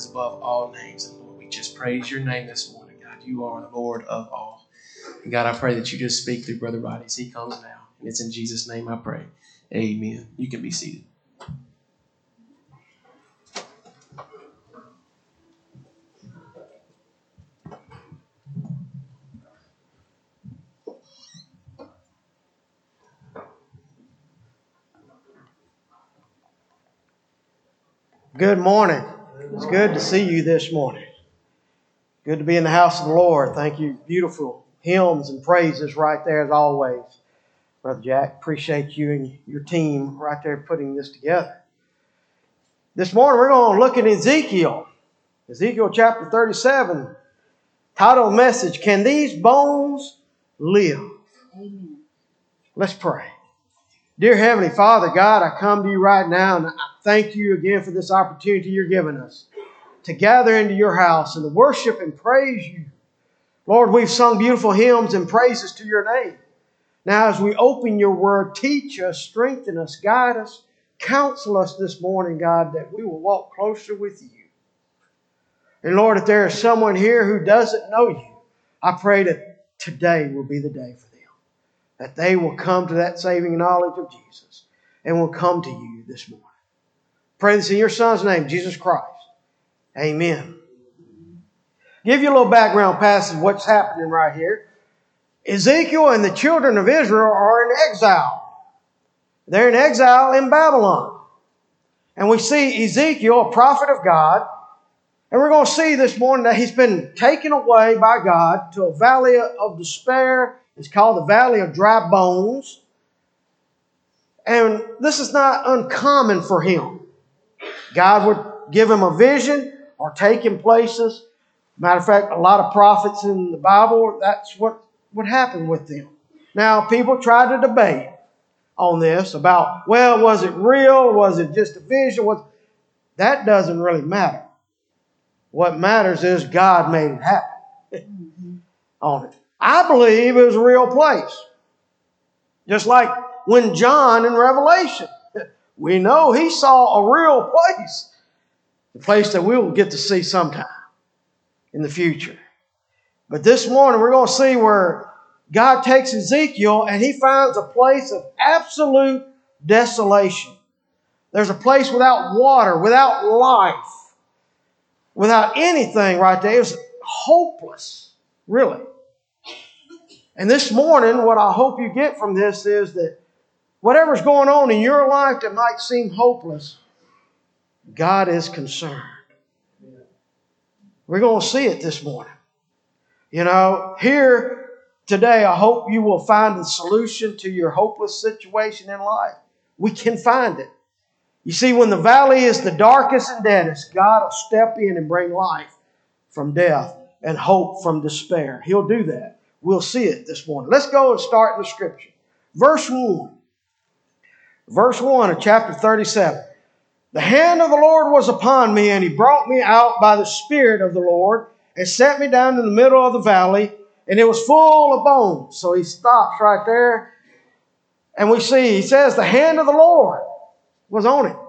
is above all names. And Lord, we just praise your name this morning, God. You are the Lord of all. And God, I pray that you just speak through Brother Roddy as he comes now. And it's in Jesus' name I pray. Amen. You can be seated. Good morning. It's good to see you this morning. Good to be in the house of the Lord. Thank you. Beautiful hymns and praises right there as always. Brother Jack, appreciate you and your team right there putting this together. This morning we're going to look at Ezekiel. Ezekiel chapter 37. Title of the message, Can These Bones Live? Amen. Let's pray. Dear Heavenly Father, God, I come to you right now and I thank you again for this opportunity you're giving us to gather into your house and to worship and praise you. Lord, we've sung beautiful hymns and praises to your name. Now as we open your word, teach us, strengthen us, guide us, counsel us this morning, God, that we will walk closer with you. And Lord, if there is someone here who doesn't know you, I pray that today will be the day for them. That they will come to that saving knowledge of Jesus and will come to you this morning. Pray this in your Son's name, Jesus Christ. Amen. Give you a little background passage of what's happening right here. Ezekiel and the children of Israel are in exile. They're in exile in Babylon. And we see Ezekiel, a prophet of God, and we're going to see this morning that he's been taken away by God to a valley of despair. It's called the Valley of Dry Bones. And this is not uncommon for him. God would give him a vision or take him places. Matter of fact, a lot of prophets in the Bible, that's what would happen with them. Now, people try to debate on this about, well, was it real? Was it just a vision? That doesn't really matter. What matters is God made it happen on it. I believe it was a real place. Just like when John in Revelation, we know he saw a real place. The place that we will get to see sometime in the future. But this morning we're going to see where God takes Ezekiel and he finds a place of absolute desolation. There's a place without water, without life, without anything right there. It was hopeless, really. And this morning, what I hope you get from this is that whatever's going on in your life that might seem hopeless, God is concerned. We're going to see it this morning. You know, here today, I hope you will find the solution to your hopeless situation in life. We can find it. You see, when the valley is the darkest and deadest, God will step in and bring life from death and hope from despair. He'll do that. We'll see it this morning. Let's go and start in the scripture. Verse 1. Verse 1 of chapter 37. The hand of the Lord was upon me, and he brought me out by the Spirit of the Lord and set me down in the middle of the valley, and it was full of bones. So he stops right there, and we see, he says, the hand of the Lord was on it.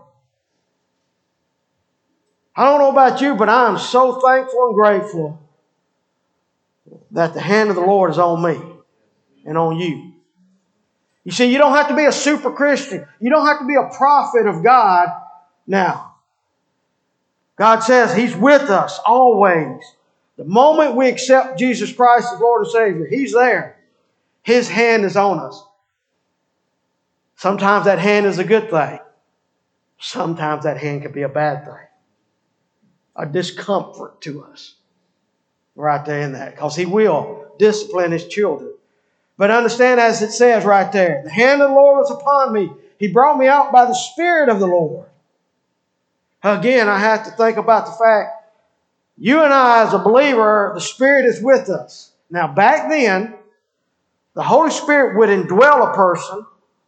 I don't know about you, but I am so thankful and grateful that the hand of the Lord is on me and on you. You see, you don't have to be a super Christian. You don't have to be a prophet of God now. God says He's with us always. The moment we accept Jesus Christ as Lord and Savior, He's there. His hand is on us. Sometimes that hand is a good thing. Sometimes that hand can be a bad thing. A discomfort to us. Right there in that. Because He will discipline His children. But understand, as it says right there, the hand of the Lord was upon me. He brought me out by the Spirit of the Lord. Again, I have to think about the fact, you and I as a believer, the Spirit is with us. Now back then, the Holy Spirit would indwell a person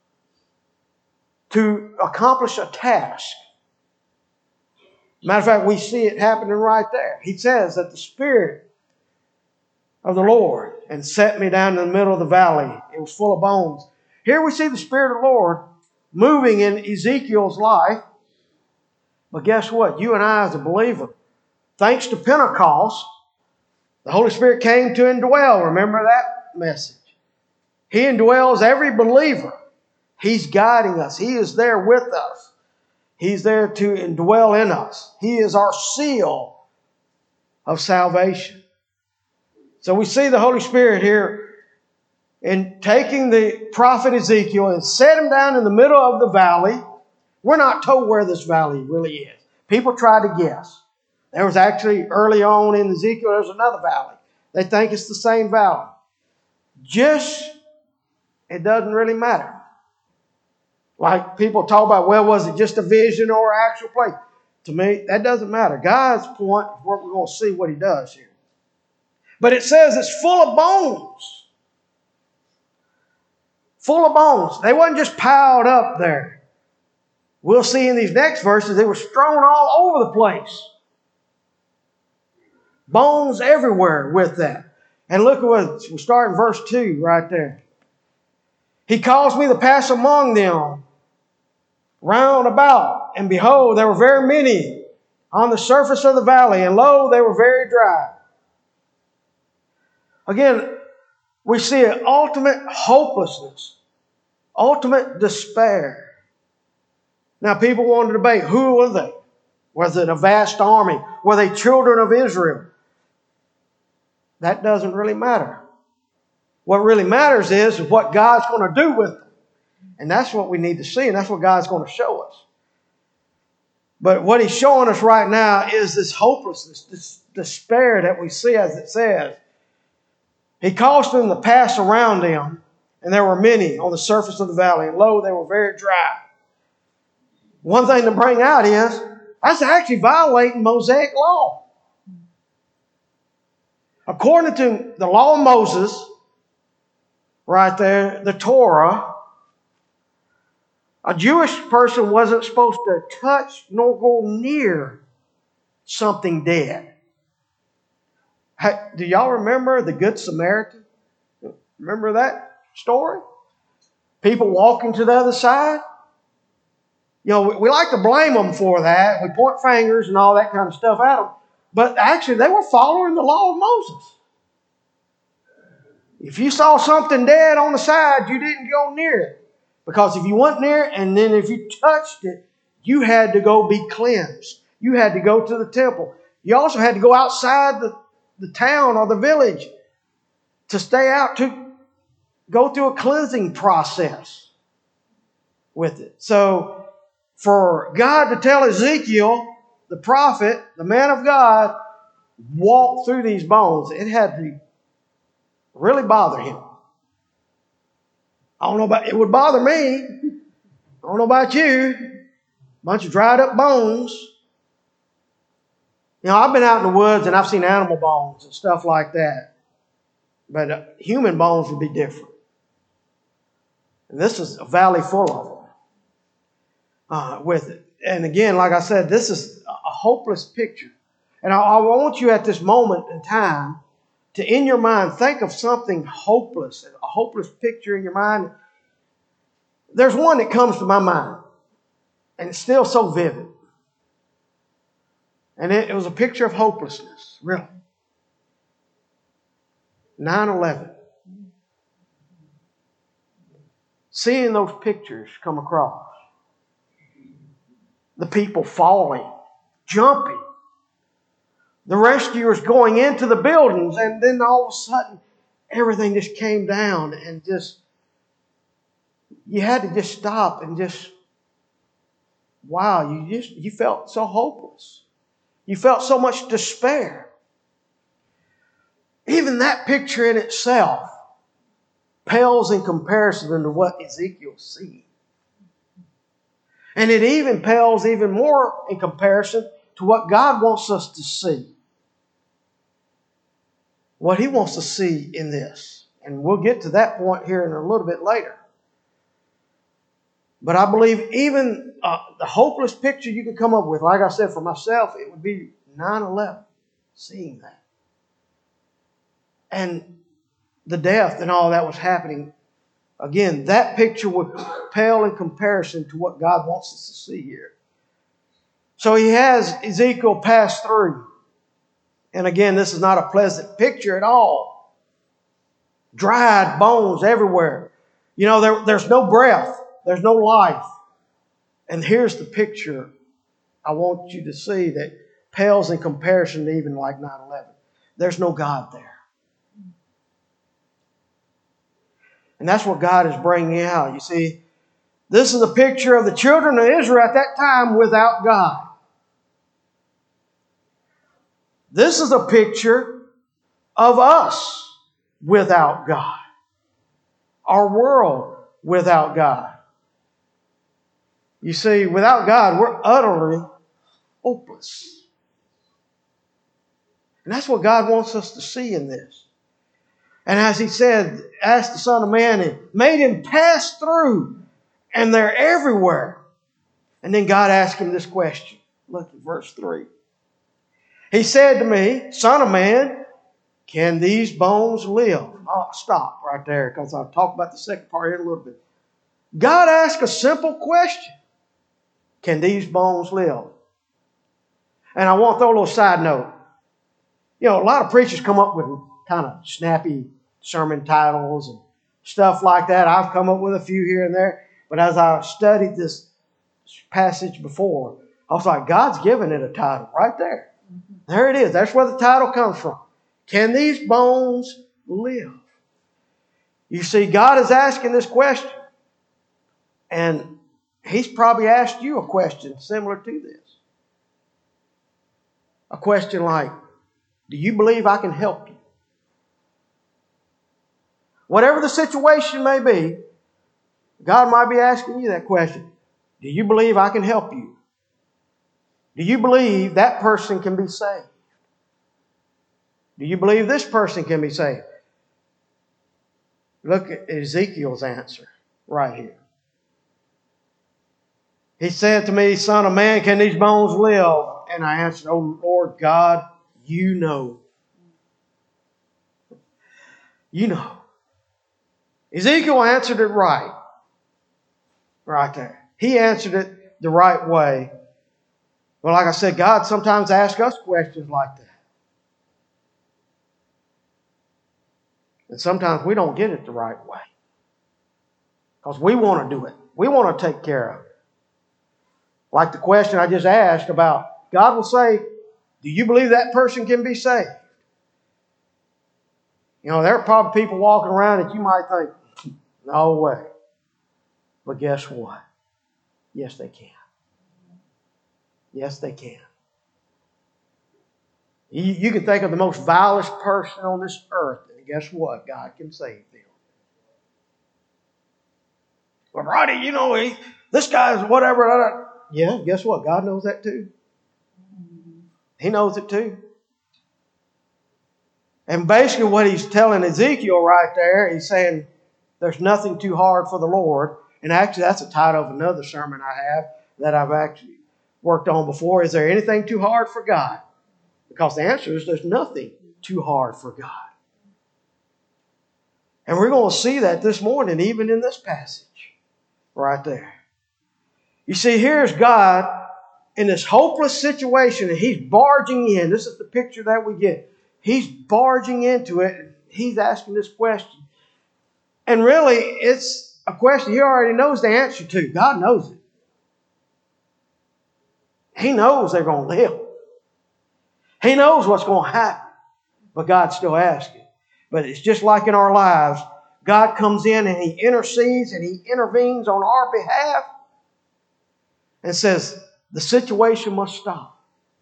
to accomplish a task. Matter of fact, we see it happening right there. He says that the Spirit of the Lord and set me down in the middle of the valley. It was full of bones. Here we see the Spirit of the Lord moving in Ezekiel's life. But guess what? You and I as a believer, thanks to Pentecost, the Holy Spirit came to indwell. Remember that message? He indwells every believer. He's guiding us. He is there with us. He's there to indwell in us. He is our seal of salvation. So we see the Holy Spirit here in taking the prophet Ezekiel and set him down in the middle of the valley. We're not told where this valley really is. People try to guess. There was actually early on in Ezekiel, there's another valley. They think it's the same valley. It doesn't really matter. Like people talk about, well, was it just a vision or an actual place? To me, that doesn't matter. God's point is what we're going to see what He does here. But it says it's full of bones. Full of bones. They wasn't just piled up there. We'll see in these next verses, they were strewn all over the place. Bones everywhere with that. And look at what, we start in verse 2 right there. He caused me to pass among them round about, and behold, there were very many on the surface of the valley, and lo, they were very dry. Again, we see an ultimate hopelessness, ultimate despair. Now, people want to debate, who were they? Was it a vast army? Were they children of Israel? That doesn't really matter. What really matters is what God's going to do with them. And that's what we need to see, and that's what God's going to show us. But what He's showing us right now is this hopelessness, this despair that we see, as it says. He caused them to pass around them, and there were many on the surface of the valley, and lo, they were very dry. One thing to bring out is, that's actually violating Mosaic law. According to the law of Moses, right there, the Torah, a Jewish person wasn't supposed to touch nor go near something dead. Do y'all remember the Good Samaritan? Remember that story? People walking to the other side? You know, we like to blame them for that. We point fingers and all that kind of stuff at them. But actually, they were following the law of Moses. If you saw something dead on the side, you didn't go near it. Because if you went near it, and then if you touched it, you had to go be cleansed. You had to go to the temple. You also had to go outside the town or the village to stay out, to go through a cleansing process with it. So for God to tell Ezekiel, the prophet, the man of God, walk through these bones, it had to really bother him. I don't know about, it would bother me. I don't know about you. Bunch of dried up bones. You know, I've been out in the woods and I've seen animal bones and stuff like that. But human bones would be different. And this is a valley full of them with it. And again, like I said, this is a hopeless picture. And I want you at this moment in time to, in your mind, think of something hopeless, a hopeless picture in your mind. There's one that comes to my mind, and it's still so vivid. And it was a picture of hopelessness, really. 9/11. Seeing those pictures come across. The people falling, jumping. The rescuers going into the buildings, and then all of a sudden, everything just came down, and just, you had to just stop and just, wow, you felt so hopeless. You felt so much despair. Even that picture in itself pales in comparison to what Ezekiel sees. And it even pales even more in comparison to what God wants us to see. What He wants to see in this. And we'll get to that point here in a little bit later. But I believe even the hopeless picture you could come up with, like I said, for myself, it would be 9/11, seeing that. And the death and all that was happening. Again, that picture would pale in comparison to what God wants us to see here. So He has Ezekiel pass through. And again, this is not a pleasant picture at all. Dried bones everywhere. You know, there's no breath. There's no life. And here's the picture I want you to see that pales in comparison to even like 9/11. There's no God there. And that's what God is bringing out. You see, this is a picture of the children of Israel at that time without God. This is a picture of us without God. Our world without God. You see, without God, we're utterly hopeless. And that's what God wants us to see in this. And as He said, asked the Son of Man and made Him pass through. And they're everywhere. And then God asked Him this question. Look at verse 3. He said to me, Son of man, can these bones live? I'll stop right there because I'll talk about the second part here in a little bit. God asked a simple question. Can these bones live? And I want to throw a little side note. You know, a lot of preachers come up with kind of snappy sermon titles and stuff like that. I've come up with a few here and there. But as I studied this passage before, I was like, God's given it a title right there. There it is. That's where the title comes from. Can these bones live? You see, God is asking this question. And He's probably asked you a question similar to this. A question like, do you believe I can help you? Whatever the situation may be, God might be asking you that question. Do you believe I can help you? Do you believe that person can be saved? Do you believe this person can be saved? Look at Ezekiel's answer right here. He said to me, Son of man, can these bones live? And I answered, Oh Lord God, you know. You know. Ezekiel answered it right. Right there. He answered it the right way. Well, like I said, God sometimes asks us questions like that. And sometimes we don't get it the right way. Because we want to do it. We want to take care of it. Like the question I just asked about, God will say, do you believe that person can be saved? You know, there are probably people walking around that you might think, no way. But guess what? Yes, they can. Yes, they can. You can think of the most vilest person on this earth, and guess what? God can save them. Well, Roddy, you know, this guy's whatever. Yeah, guess what? God knows that too. He knows it too. And basically what He's telling Ezekiel right there, He's saying there's nothing too hard for the Lord. And actually that's the title of another sermon I have that I've actually worked on before. Is there anything too hard for God? Because the answer is there's nothing too hard for God. And we're going to see that this morning, even in this passage right there. You see, here's God in this hopeless situation, and He's barging in. This is the picture that we get. He's barging into it, and He's asking this question. And really, it's a question He already knows the answer to. God knows it. He knows they're going to live. He knows what's going to happen. But God's still asking. But it's just like in our lives. God comes in and He intercedes and He intervenes on our behalf and says, the situation must stop.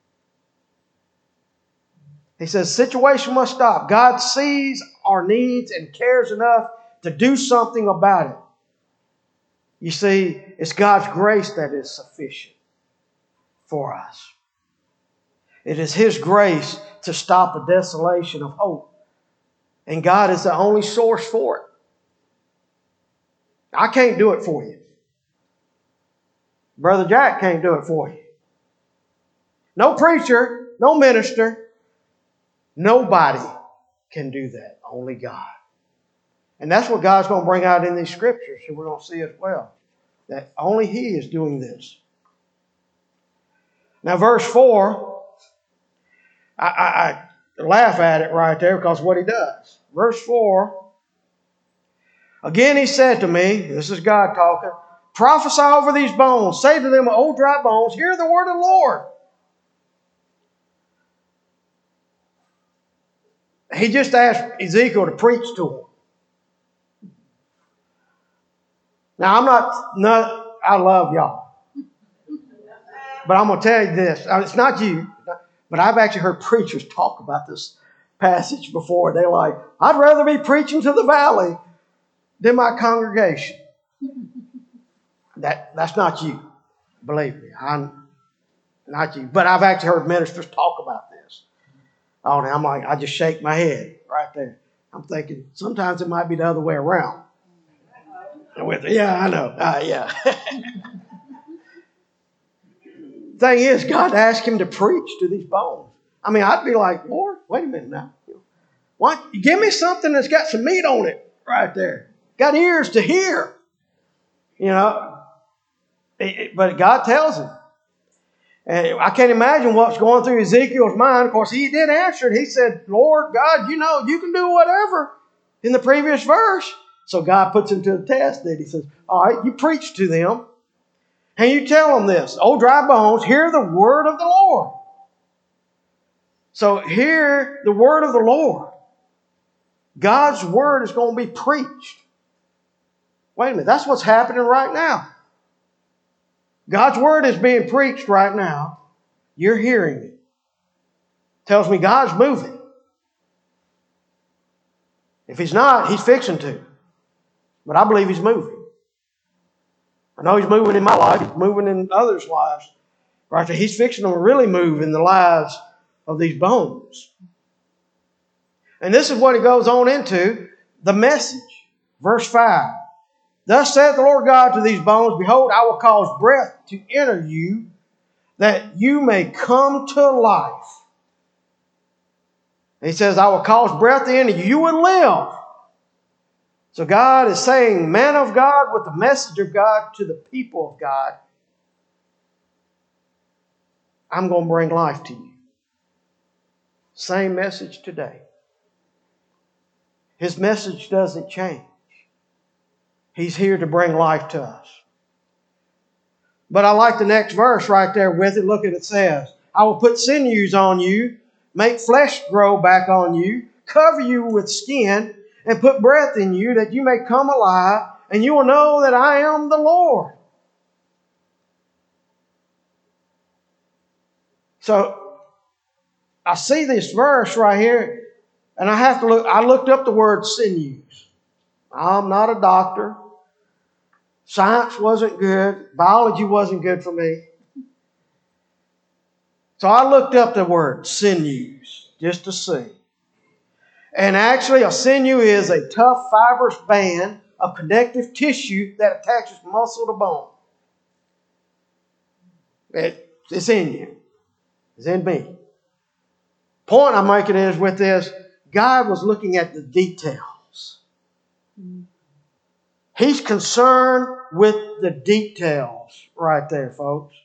He says, situation must stop. God sees our needs and cares enough to do something about it. You see, it's God's grace that is sufficient for us. It is His grace to stop a desolation of hope. And God is the only source for it. I can't do it for you. Brother Jack can't do it for you. No preacher, no minister, nobody can do that. Only God. And that's what God's going to bring out in these scriptures. And we're going to see as well. That only He is doing this. Now verse 4. I laugh at it right there because of what he does. Verse 4. Again he said to me, this is God talking, prophesy over these bones. Say to them, O dry bones, hear the word of the Lord. He just asked Ezekiel to preach to him. Now, I love y'all. But I'm going to tell you this. It's not you, but I've actually heard preachers talk about this passage before. They're like, I'd rather be preaching to the valley than my congregation. That's not you. Believe me. I'm not you. But I've actually heard ministers talk about this. Oh, and I'm like, I just shake my head right there. I'm thinking sometimes it might be the other way around. Yeah, I know. Yeah. Thing is, God asked him to preach to these bones. I mean, I'd be like, Lord, wait a minute now. Why? Give me something that's got some meat on it right there. Got ears to hear. You know. But God tells him. And I can't imagine what's going through Ezekiel's mind. Of course, he did answer it. He said, Lord God, you know, you can do whatever in the previous verse. So God puts him to the test. Then he says, all right, you preach to them. And you tell them this, O dry bones, hear the word of the Lord. So hear the word of the Lord. God's word is going to be preached. Wait a minute, that's what's happening right now. God's word is being preached right now. You're hearing it. Tells me God's moving. If he's not, he's fixing to. But I believe he's moving. I know he's moving in my life. He's moving in others' lives. Right there, he's fixing to really move in the lives of these bones. And this is what he goes on into, the message. Verse 5. Thus saith the Lord God to these bones, behold, I will cause breath to enter you, that you may come to life. And he says, I will cause breath to enter you. You will live. So God is saying, man of God with the message of God to the people of God, I'm going to bring life to you. Same message today. His message doesn't change. He's here to bring life to us. But I like the next verse right there with it. Look at it says, I will put sinews on you, make flesh grow back on you, cover you with skin, and put breath in you that you may come alive, and you will know that I am the Lord. So I see this verse right here, and I have to look. I looked up the word sinews. I'm not a doctor. Science wasn't good. Biology wasn't good for me. So I looked up the word sinews just to see. And actually, a sinew is a tough fibrous band of connective tissue that attaches muscle to bone. It's in you. It's in me. Point I'm making is with this, God was looking at the details. He's concerned with the details right there, folks.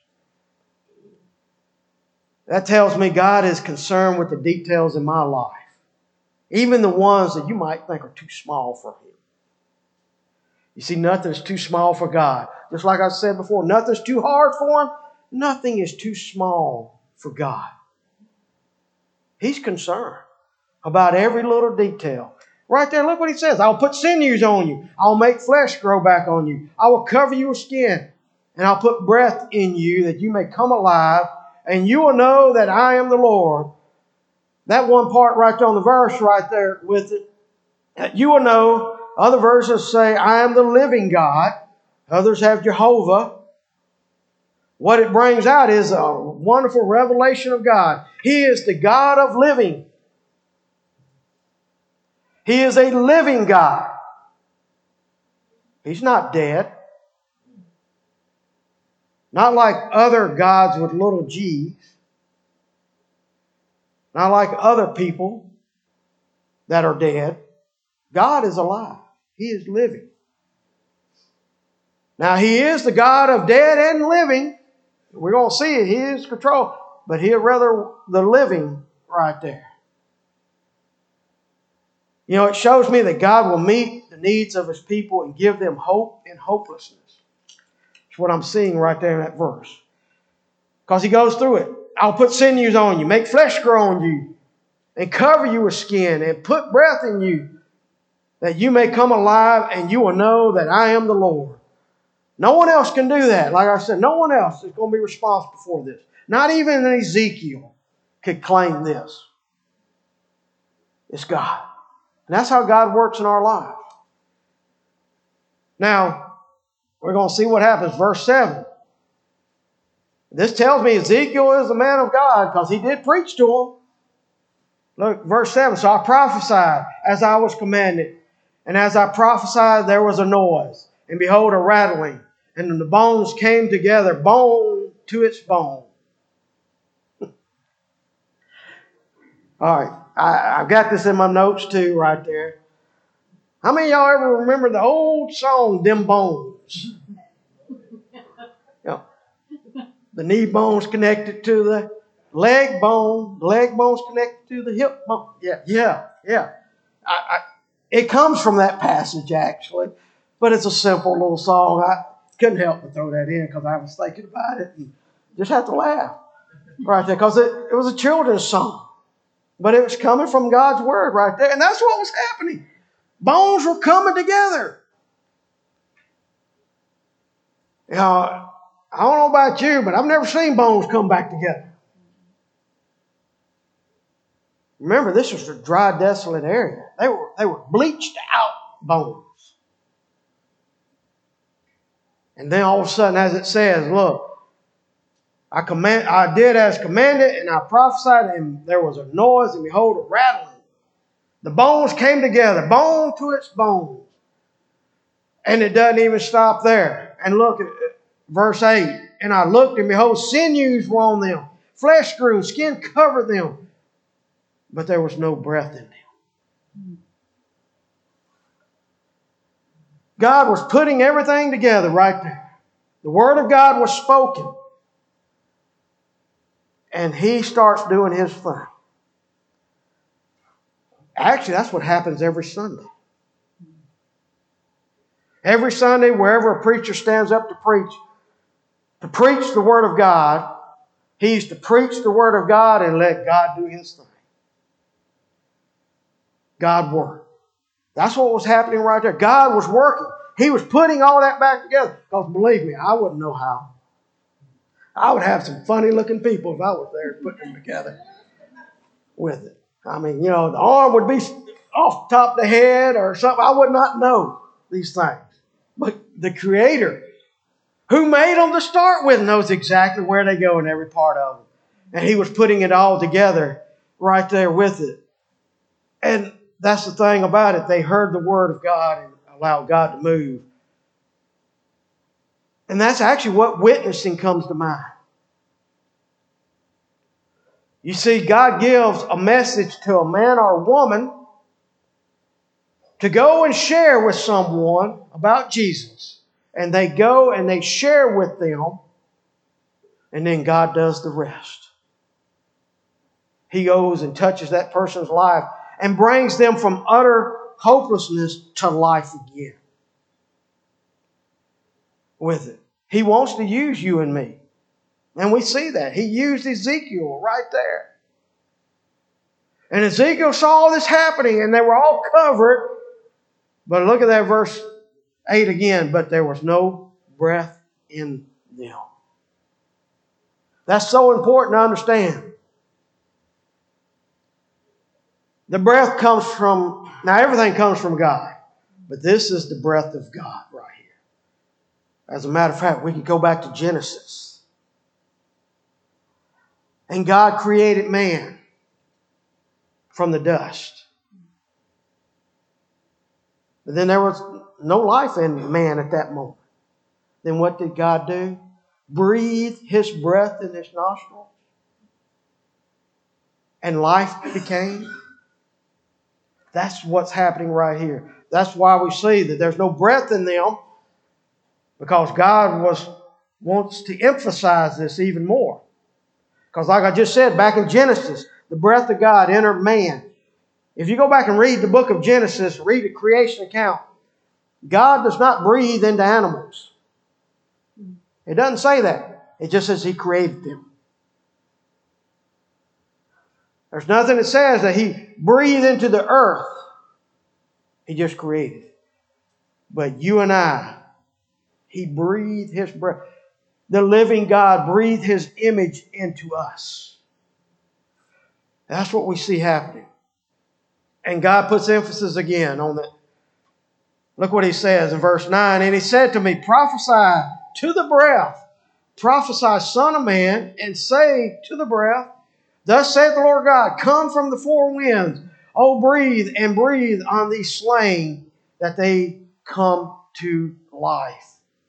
That tells me God is concerned with the details in my life. Even the ones that you might think are too small for Him. You see, nothing's too small for God. Just like I said before, nothing's too hard for Him. Nothing is too small for God. He's concerned about every little detail. Right there, look what He says. I'll put sinews on you. I'll make flesh grow back on you. I will cover you with skin. And I'll put breath in you that you may come alive. And you will know that I am the Lord. That one part right there on the verse right there with it. That you will know. Other verses say, I am the living God. Others have Jehovah. What it brings out is a wonderful revelation of God. He is the God of living. He is a living God. He's not dead. Not like other gods with little g's. Not like other people that are dead. God is alive. He is living. Now, He is the God of dead and living. We're going to see it. He is control. But He'll rather the living right there. You know, it shows me that God will meet the needs of His people and give them hope in hopelessness. That's what I'm seeing right there in that verse. Because He goes through it. I'll put sinews on you, make flesh grow on you, and cover you with skin, and put breath in you, that you may come alive, and you will know that I am the Lord. No one else can do that. Like I said, no one else is going to be responsible for this. Not even Ezekiel could claim this. It's God. And that's how God works in our lives. Now, we're going to see what happens. Verse 7. This tells me Ezekiel is a man of God because he did preach to him. Look, verse 7. So I prophesied as I was commanded. And as I prophesied, there was a noise. And behold, a rattling. And the bones came together, bone to its bone. All right. I've got this in my notes too right there. How many of y'all ever remember the old song, Them Bones? The knee bone's connected to the leg bone. The leg bone's connected to the hip bone. Yeah. It comes from that passage, actually. But it's a simple little song. I couldn't help but throw that in because I was thinking about it and just had to laugh right there because it was a children's song. But it was coming from God's Word right there. And that's what was happening. Bones were coming together. You know, I don't know about you, but I've never seen bones come back together. Remember, this was a dry, desolate area. They were bleached out bones. And then all of a sudden, as it says, look, I did as commanded, and I prophesied, and there was a noise, and behold, a rattling. The bones came together, bone to its bone. And it doesn't even stop there. And look at verse 8. And I looked, and behold, sinews were on them. Flesh grew, skin covered them. But there was no breath in them. God was putting everything together right there. The Word of God was spoken. And He starts doing His thing. Actually, that's what happens every Sunday. Every Sunday, wherever a preacher stands up to preach the Word of God, he's to preach the Word of God and let God do His thing. God worked. That's what was happening right there. God was working. He was putting all that back together. Because believe me, I wouldn't know how. I would have some funny looking people if I was there putting them together with it. I mean, you know, the arm would be off the top of the head or something. I would not know these things. But the Creator, who made them to start with, knows exactly where they go in every part of them. And He was putting it all together right there with it. And that's the thing about it. They heard the Word of God and allowed God to move. And that's actually what witnessing comes to mind. You see, God gives a message to a man or a woman to go and share with someone about Jesus. And they go and they share with them. And then God does the rest. He goes and touches that person's life and brings them from utter hopelessness to life again. With it. He wants to use you and me. And we see that. He used Ezekiel right there. And Ezekiel saw all this happening and they were all covered. But look at that verse 8 again. But there was no breath in them. That's so important to understand. The breath comes from, now everything comes from God. But this is the breath of God right here. As a matter of fact, we can go back to Genesis. And God created man from the dust. But then there was no life in man at that moment. Then what did God do? Breathe His breath in his nostrils. And life became. That's what's happening right here. That's why we see that there's no breath in them. Because God wants to emphasize this even more. Because like I just said back in Genesis, the breath of God entered man. If you go back and read the book of Genesis, read the creation account, God does not breathe into animals. It doesn't say that. It just says He created them. There's nothing that says that He breathed into the earth. He just created it. But you and I, He breathed His breath. The living God breathed His image into us. That's what we see happening. And God puts emphasis again on that. Look what He says in verse 9. And He said to me, prophesy to the breath. Prophesy, Son of Man, and say to the breath, thus saith the Lord God, come from the four winds. Oh, breathe and breathe on these slain, that they come to life.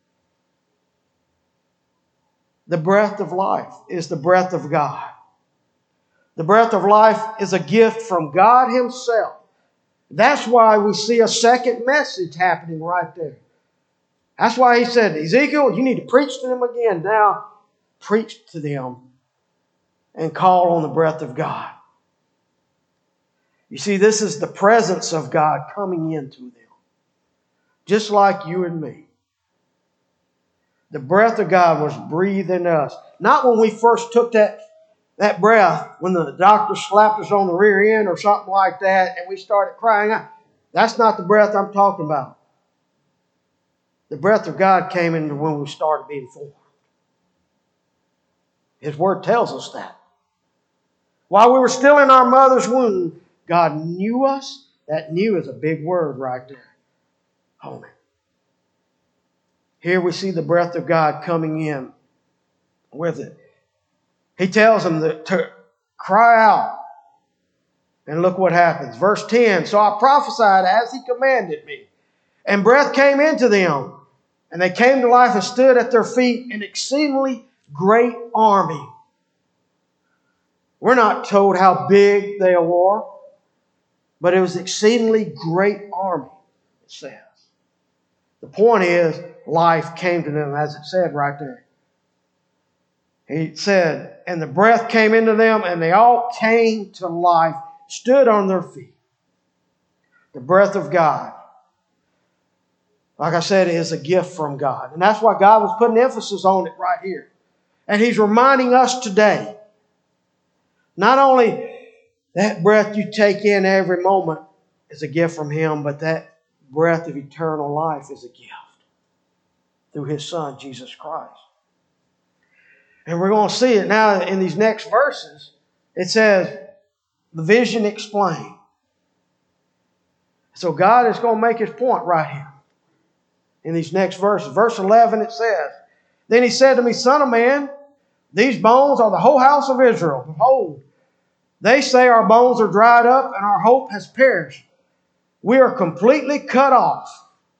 The breath of life is the breath of God. The breath of life is a gift from God Himself. That's why we see a second message happening right there. That's why He said, Ezekiel, you need to preach to them again. Now, preach to them and call on the breath of God. You see, this is the presence of God coming into them. Just like you and me. The breath of God was breathed in us. Not when we first took that breath, when the doctor slapped us on the rear end or something like that, and we started crying out. That's not the breath I'm talking about. The breath of God came in when we started being formed. His Word tells us that. While we were still in our mother's womb, God knew us. That knew is a big word right there. Hold it. Here we see the breath of God coming in with it. He tells them to cry out. And look what happens. Verse 10, so I prophesied as He commanded me. And breath came into them. And they came to life and stood at their feet, an exceedingly great army. We're not told how big they were, but it was an exceedingly great army, it says. The point is, life came to them, as it said right there. He said, and the breath came into them, and they all came to life, stood on their feet. The breath of God, like I said, is a gift from God. And that's why God was putting emphasis on it right here. And He's reminding us today, not only that breath you take in every moment is a gift from Him, but that breath of eternal life is a gift through His Son, Jesus Christ. And we're going to see it now in these next verses. It says, the vision explained. So God is going to make His point right here in these next verses. Verse 11 it says, then He said to me, Son of man, these bones are the whole house of Israel. Behold, they say our bones are dried up and our hope has perished. We are completely cut off.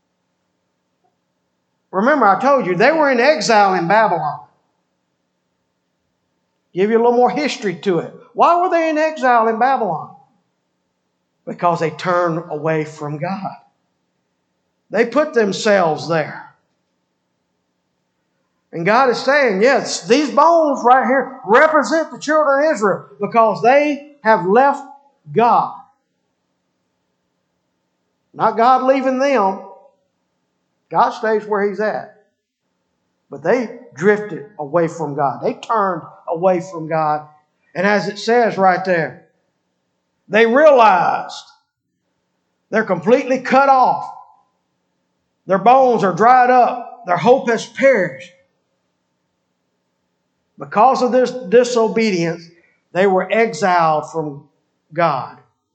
Remember, I told you, they were in exile in Babylon. Give you a little more history to it. Why were they in exile in Babylon? Because they turned away from God. They put themselves there. And God is saying, yes, these bones right here represent the children of Israel because they have left God. Not God leaving them. God stays where He's at. But they drifted away from God. They turned away from God. And as it says right there, they realized they're completely cut off. Their bones are dried up. Their hope has perished. Because of this disobedience, they were exiled from God.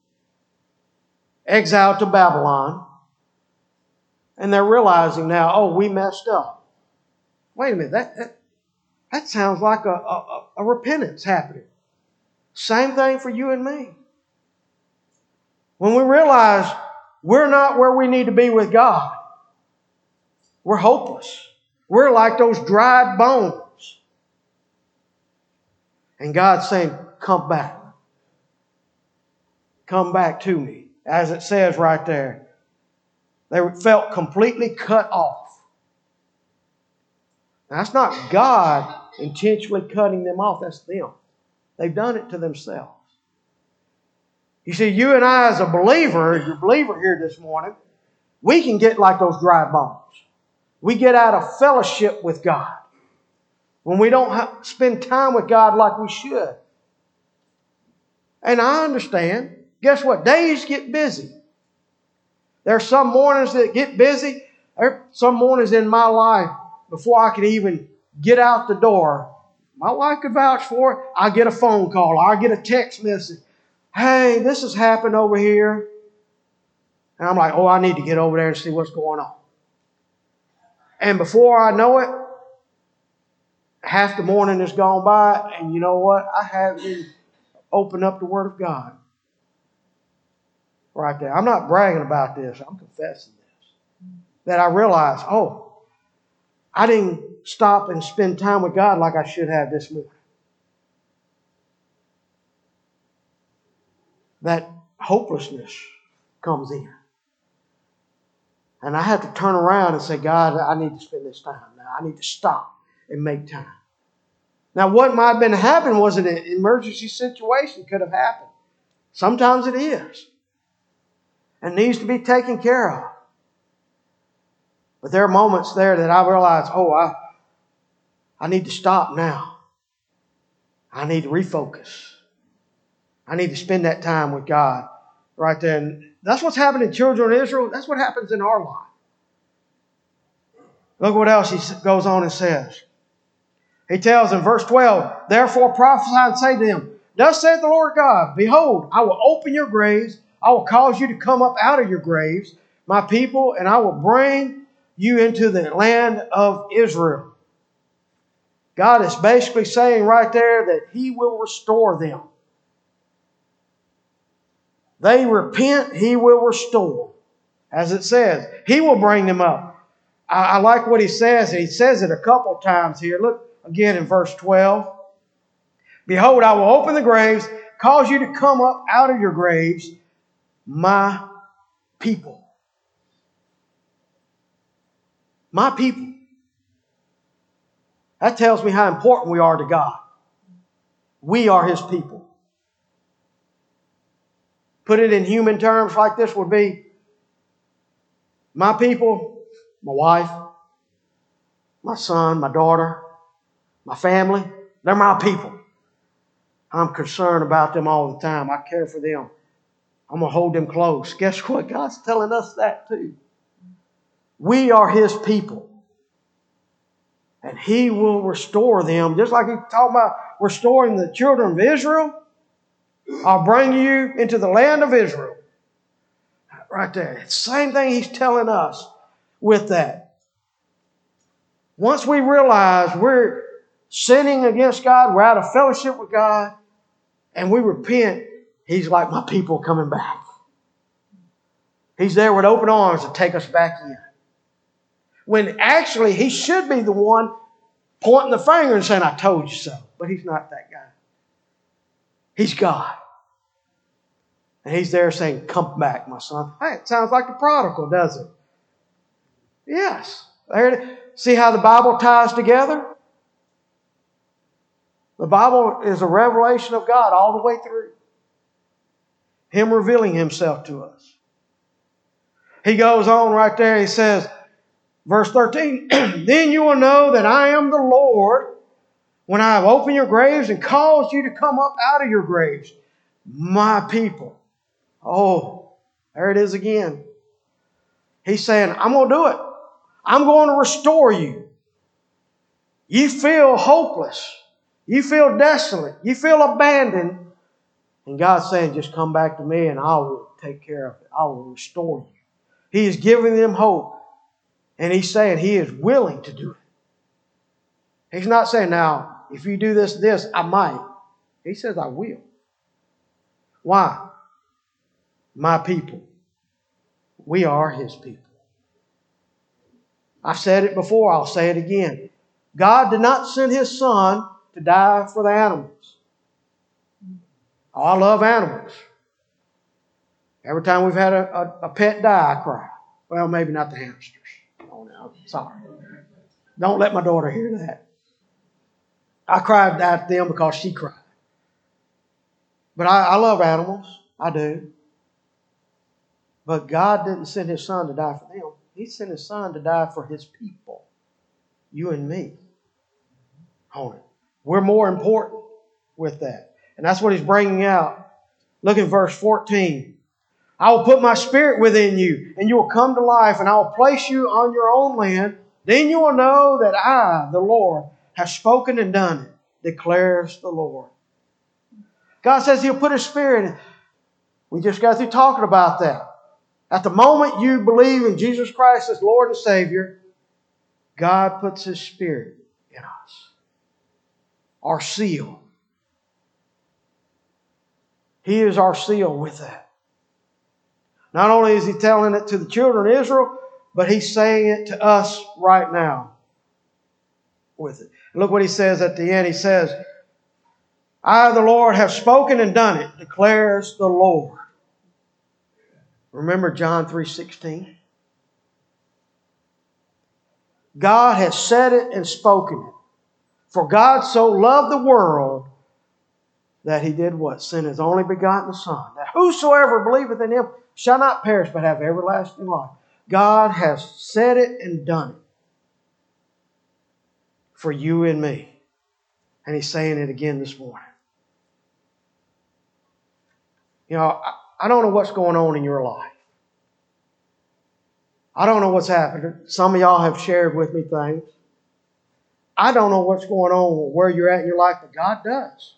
Exiled to Babylon. And they're realizing now, oh, we messed up. Wait a minute, that sounds like a repentance happening. Same thing for you and me. When we realize we're not where we need to be with God, we're hopeless. We're like those dried bones. And God's saying, come back. Come back to me. As it says right there, they felt completely cut off. Now, that's not God intentionally cutting them off. That's them. They've done it to themselves. You see, you and I as a believer, your believer here this morning, we can get like those dry bones. We get out of fellowship with God when we don't spend time with God like we should. And I understand. Guess what? Days get busy. There are some mornings that get busy. There are some mornings in my life, before I could even get out the door, my wife could vouch for it, I get a phone call, I get a text message. Hey, this has happened over here. And I'm like, oh, I need to get over there and see what's going on. And before I know it, half the morning has gone by, and you know what? I haven't even opened up the Word of God. Right there. I'm not bragging about this. I'm confessing this. That I realize, oh, I didn't stop and spend time with God like I should have this morning. That hopelessness comes in. And I have to turn around and say, God, I need to spend this time now. I need to stop and make time. Now, what might have been happening was an emergency situation could have happened. Sometimes it is. And needs to be taken care of. But there are moments there that I realize, oh, I need to stop now. I need to refocus. I need to spend that time with God right there. And that's what's happening to children of Israel. That's what happens in our life. Look what else he goes on and says. He tells in verse 12, therefore prophesy and say to them, thus saith the Lord God, behold, I will open your graves. I will cause you to come up out of your graves, my people, and I will bring you into the land of Israel. God is basically saying right there that He will restore them. They repent, He will restore. As it says, He will bring them up. I like what He says. He says it a couple times here. Look again in verse 12. Behold, I will open the graves, cause you to come up out of your graves, my people. My people. That tells me how important we are to God. We are His people. Put it in human terms like this would be, my people, my wife, my son, my daughter, my family, they're my people. I'm concerned about them all the time. I care for them. I'm going to hold them close. Guess what? God's telling us that too. We are His people. And He will restore them. Just like He talked about restoring the children of Israel. I'll bring you into the land of Israel. Right there. Same thing He's telling us with that. Once we realize we're sinning against God, we're out of fellowship with God, and we repent, He's like, my people coming back. He's there with open arms to take us back in. When actually He should be the one pointing the finger and saying, I told you so. But He's not that guy. He's God. And He's there saying, come back, my son. Hey, it sounds like the prodigal, does it? Yes. There, see how the Bible ties together? The Bible is a revelation of God all the way through. Him revealing Himself to us. He goes on right there. He says, verse 13, then you will know that I am the Lord when I have opened your graves and caused you to come up out of your graves, my people. Oh, there it is again. He's saying, I'm going to do it. I'm going to restore you. You feel hopeless. You feel desolate. You feel abandoned. And God's saying, just come back to me and I will take care of it. I will restore you. He is giving them hope. And He's saying He is willing to do it. He's not saying, now, if you do this, I might. He says, I will. Why? My people. We are His people. I've said it before, I'll say it again. God did not send His Son to die for the animals. Oh, I love animals. Every time we've had a pet die, I cry. Well, maybe not the hamsters. Oh, no, sorry. Don't let my daughter hear that. I cried at them because she cried. But I love animals. I do. But God didn't send His Son to die for them. He sent His Son to die for His people. You and me. On it. We're more important with that. And that's what He's bringing out. Look at verse 14. I will put my Spirit within you, and you will come to life, and I will place you on your own land. Then you will know that I, the Lord, have spoken and done it, declares the Lord. God says He'll put His Spirit in. We just got through talking about that. At the moment you believe in Jesus Christ as Lord and Savior, God puts His Spirit in us. Our seal. He is our seal with that. Not only is He telling it to the children of Israel, but He's saying it to us right now with it. Look what He says at the end. He says, I, the Lord, have spoken and done it, declares the Lord. Remember John 3:16? God has said it and spoken it. For God so loved the world that He did what? Sent His only begotten Son. That whosoever believeth in Him shall not perish but have everlasting life. God has said it and done it for you and me. And He's saying it again this morning. You know, I don't know what's going on in your life. I don't know what's happening. Some of y'all have shared with me things. I don't know what's going on, where you're at in your life, but God does.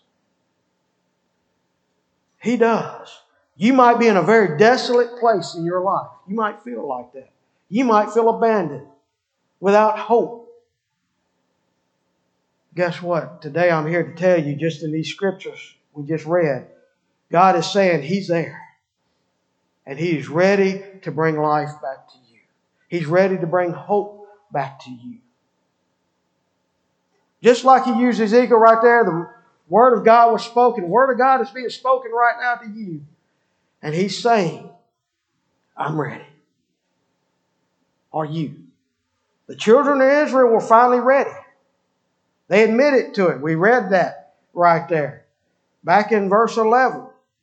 He does. You might be in a very desolate place in your life. You might feel like that. You might feel abandoned, without hope. Guess what? Today I'm here to tell you, just in these scriptures we just read, God is saying He's there. And He is ready to bring life back to you. He's ready to bring hope back to you. Just like He used Ezekiel right there, the Word of God was spoken. The Word of God is being spoken right now to you. And He's saying, I'm ready. Are you? The children of Israel were finally ready. They admitted to it. We read that right there. Back in verse 11.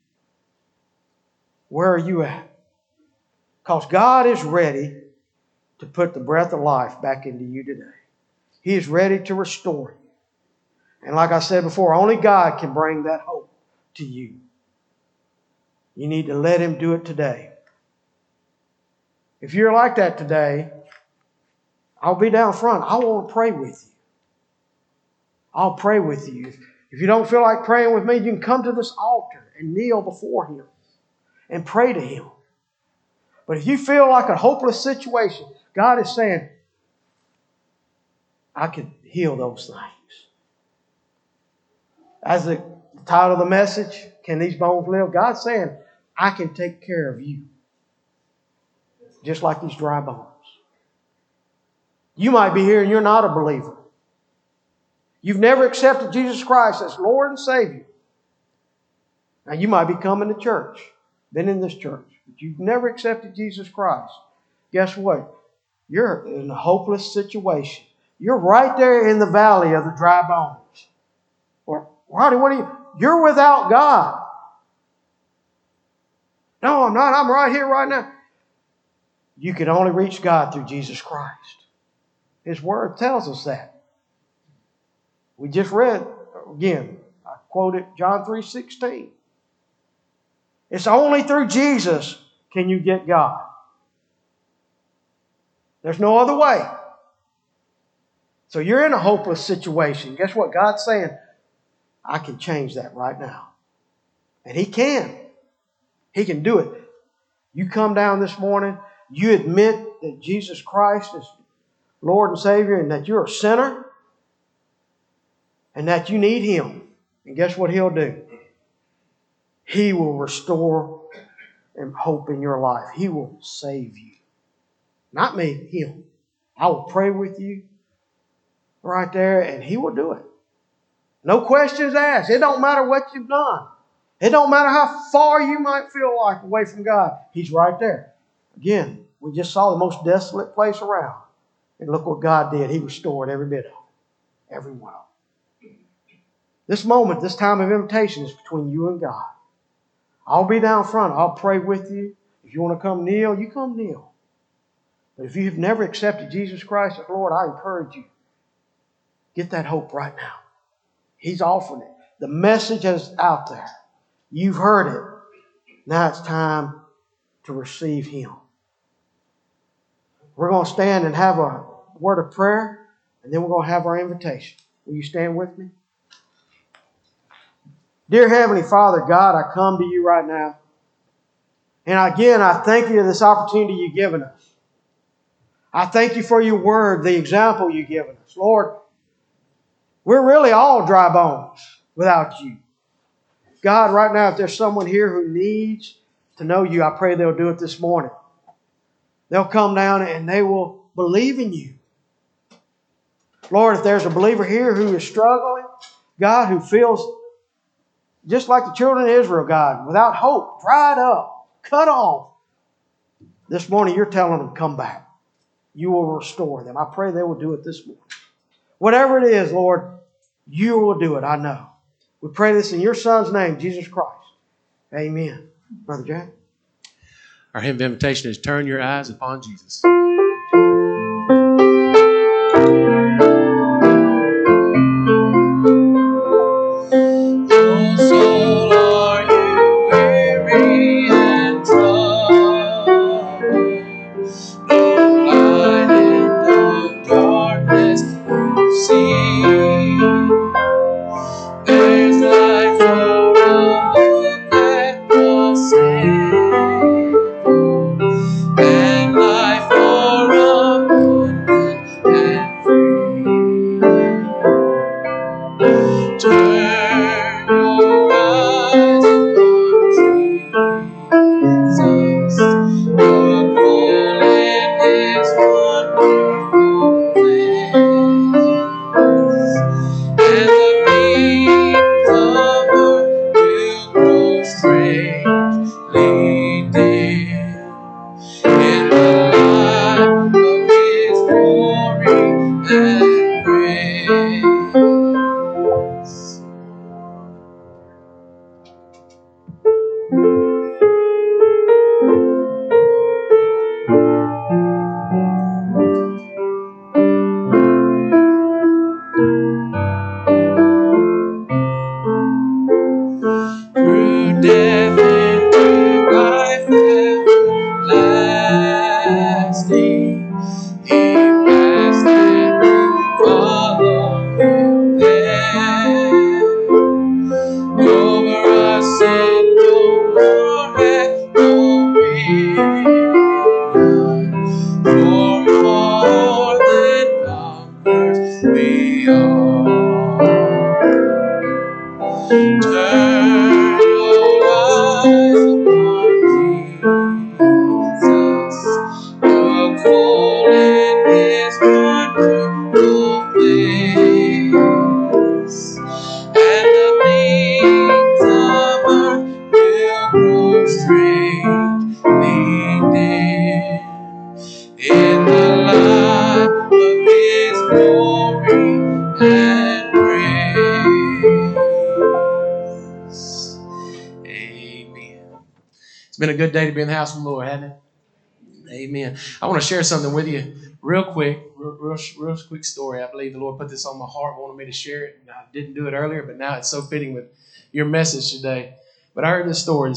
Where are you at? Because God is ready to put the breath of life back into you today. He is ready to restore you. And like I said before, only God can bring that hope to you. You need to let Him do it today. If you're like that today, I'll be down front. I want to pray with you. I'll pray with you. If you don't feel like praying with me, you can come to this altar and kneel before Him and pray to Him. But if you feel like a hopeless situation, God is saying, I can heal those things. As the title of the message, Can These Bones Live? God's saying, I can take care of you. Just like these dry bones. You might be here and you're not a believer. You've never accepted Jesus Christ as Lord and Savior. Now you might be coming to church, been in this church, but you've never accepted Jesus Christ. Guess what? You're in a hopeless situation. You're right there in the valley of the dry bones. Or, Roddy, you're without God. No, I'm not. I'm right here right now. You can only reach God through Jesus Christ. His Word tells us that. We just read, again, I quoted John 3:16. It's only through Jesus can you get God. There's no other way. So you're in a hopeless situation. Guess what? God's saying, I can change that right now. And He can. He can do it. You come down this morning, you admit that Jesus Christ is Lord and Savior and that you're a sinner and that you need Him. And guess what He'll do? He will restore and hope in your life. He will save you. Not me, Him. I will pray with you right there and He will do it. No questions asked. It don't matter what you've done. It don't matter how far you might feel like away from God. He's right there. Again, we just saw the most desolate place around. And look what God did. He restored every bit of it. Every one of them. This moment, this time of invitation is between you and God. I'll be down front. I'll pray with you. If you want to come kneel, you come kneel. But if you have never accepted Jesus Christ as Lord, I encourage you, get that hope right now. He's offering it. The message is out there. You've heard it. Now it's time to receive Him. We're going to stand and have a word of prayer, and then we're going to have our invitation. Will you stand with me? Dear Heavenly Father, God, I come to you right now. And again, I thank you for this opportunity you've given us. I thank you for your word, the example you've given us. Lord, we're really all dry bones without you. God, right now, if there's someone here who needs to know you, I pray they'll do it this morning. They'll come down and they will believe in you. Lord, if there's a believer here who is struggling, God, who feels just like the children of Israel, God, without hope, dried up, cut off, this morning you're telling them, come back. You will restore them. I pray they will do it this morning. Whatever it is, Lord, you will do it, I know. We pray this in your Son's name, Jesus Christ. Amen. Brother Jack. Our hymn of invitation is Turn Your Eyes Upon Jesus. It's been a good day to be in the house of the Lord, hasn't it? Amen. I want to share something with you real quick, real quick story. I believe the Lord put this on my heart, wanted me to share it. I didn't do it earlier, but now it's so fitting with your message today. But I heard this story.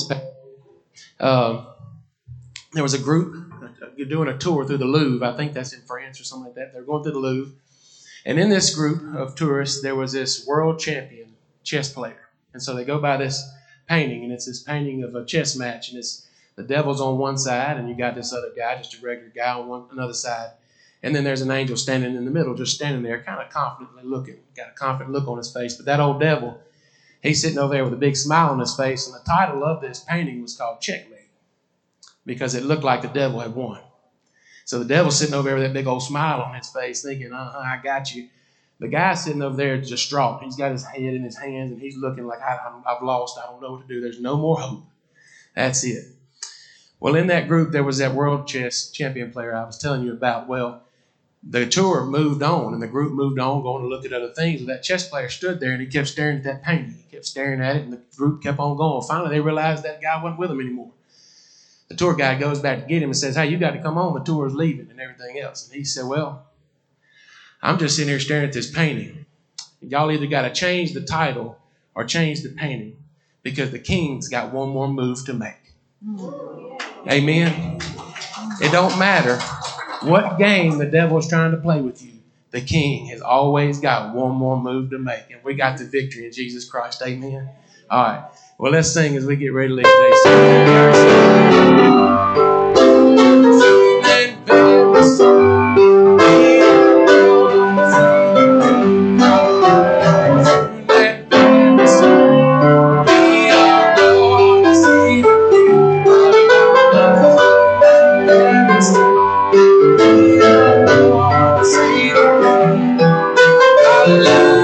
There was a group doing a tour through the Louvre. I think that's in France or something like that. They're going through the Louvre. And in this group of tourists, there was this world champion chess player. And so they go by this painting, and it's this painting of a chess match, and it's the devil's on one side, and you got this other guy, just a regular guy on another side, and then there's an angel standing in the middle, just standing there, kind of confidently looking, got a confident look on his face. But that old devil, he's sitting over there with a big smile on his face, and the title of this painting was called Checkmate, because it looked like the devil had won. So the devil's sitting over there with that big old smile on his face, thinking, I got you. The guy's sitting over there distraught. He's got his head in his hands, and he's looking like, I've lost. I don't know what to do. There's no more hope. That's it. Well, in that group, there was that world chess champion player I was telling you about. Well, The tour moved on, and the group moved on, going to look at other things. And that chess player stood there, and he kept staring at that painting. He kept staring at it, and the group kept on going. Finally, they realized that guy wasn't with them anymore. The tour guide goes back to get him and says, "Hey, you got to come on. The tour is leaving," and everything else. And he said, "Well, I'm just sitting here staring at this painting. Y'all either got to change the title or change the painting, because the king's got one more move to make." Amen. It don't matter what game the devil's trying to play with you. The king has always got one more move to make. And we got the victory in Jesus Christ. Amen. All right. Well, let's sing as we get ready to leave today.